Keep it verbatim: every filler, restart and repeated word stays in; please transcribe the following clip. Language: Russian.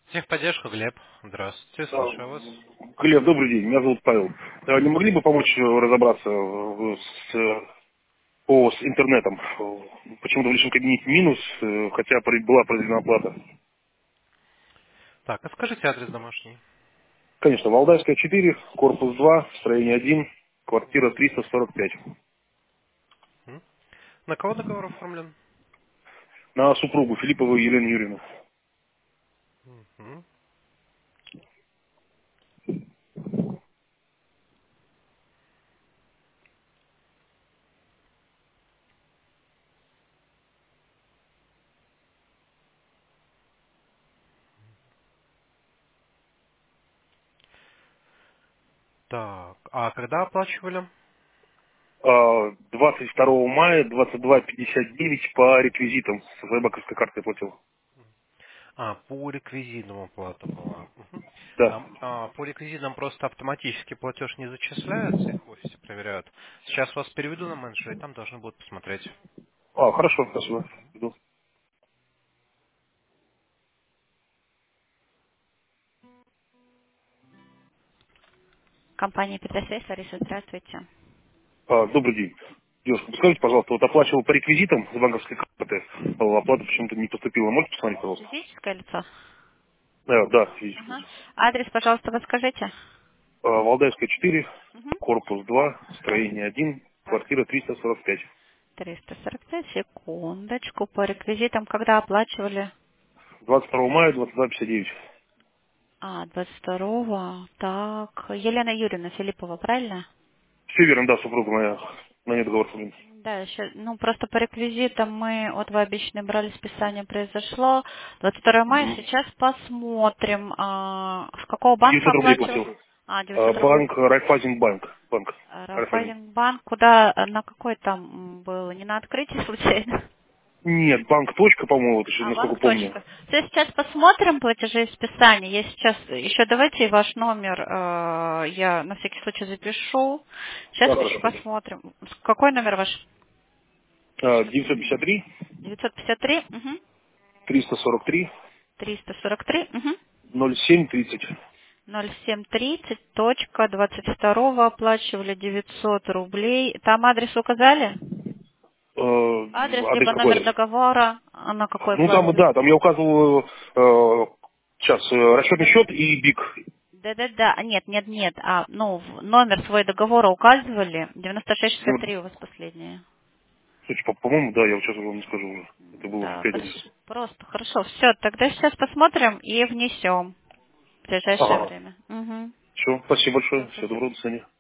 Техподдержка, Глеб. Здравствуйте, А, слушаю вас. Глеб, добрый день, меня зовут Павел. А Не могли бы помочь э, разобраться э, с, э, по, с интернетом? Э, Почему-то в личном кабинете минус, э, хотя при- была произведена оплата. Так, а скажите адрес домашний. Конечно, Валдайская четыре, корпус два, строение один, квартира триста сорок пять. М? На кого договор оформлен? На супругу Филиппову Елену Юрьевну. Мгм. Так, а когда оплачивали? А, двадцать второго мая, двадцать два пятьдесят девять по реквизитам с своей банковской карты платил. А, по реквизитам оплата была. Мгм. Да. Там, а, по реквизитам просто автоматически платеж не зачисляется, их в офисе проверяют. Сейчас вас переведу на менеджера, и там должны будут посмотреть. А, хорошо, спасибо. Иду. Компания Петросвязь, Лариса, здравствуйте. А, добрый день. Девушка, скажите, пожалуйста, вот оплачивал по реквизитам с банковской карты, а оплата почему-то не поступила. Можете посмотреть, пожалуйста? Физическое лицо? Да, да, физическое Ага. лицо. Адрес, пожалуйста, подскажите. А, Валдайская четыре, Угу. корпус два, строение один, Так, квартира триста сорок пять. триста сорок пять, секундочку. По реквизитам, когда оплачивали? двадцать второго мая, двадцать два пятьдесят девять. А, двадцать второго. Так, Елена Юрьевна Филиппова, правильно? Все верно, да, супруга моя. На ней договор соблюден. Да, еще, ну, просто по реквизитам мы от вы обещанной брали списание произошло. двадцать второго мая, Мгм. сейчас посмотрим, а, с какого банка девятьсот рублей оплачивал? платил. А, А, девятьсот рублей. банк Райфайзенбанк. Банк. Райфайзен. Рафайзенбанк, куда, э, на какой там м, был? Не на открытии случайно? Нет, банк точка, по-моему, вот еще, А, насколько банк помню. точка. Все, сейчас посмотрим платежи и списания. Я сейчас, еще давайте ваш номер, э, я на всякий случай запишу. Сейчас Да, хорошо. посмотрим. С- Какой номер ваш? А, девятьсот пятьдесят три, девятьсот пятьдесят три, угу. триста сорок три, триста сорок три, угу. ноль семь тридцать. ноль семь тридцать, точка, двадцать второго оплачивали девятьсот рублей. Там адрес указали? Э, Адрес, адрес либо номер какой? договора, а на какой Ну там, платили? да, там я указывал э, сейчас э, расчетный счет и БИК. Да-да-да, а, нет, нет, нет, а, ну, в- номер свой договора указывали, девяносто шесть шестьдесят три у вас последнее. Слушай, по- по-моему, да, я вот сейчас вам не скажу уже. Это было уже Да, пять пос- месяцев. просто, хорошо, все, тогда сейчас посмотрим и внесем в ближайшее Ага. время. Угу. Все, спасибо большое. Все, Всего спасибо. доброго, до свидания.